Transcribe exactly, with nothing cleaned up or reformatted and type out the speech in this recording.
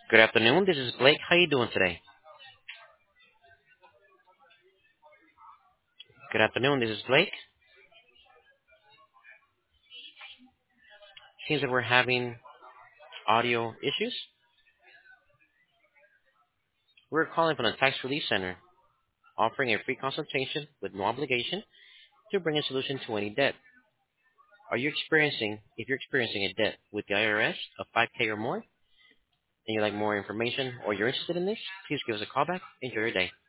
Good afternoon. This is Blake. How you doing today? Good afternoon. This is Blake. Seems that we're having audio issues. We're calling from the Tax Relief Center, offering a free consultation with no obligation to bring a solution to any debt. Are you experiencing, if you're experiencing a debt with the I R S of five K or more, and you'd like more information or you're interested in this, please give us a call back. Enjoy your day.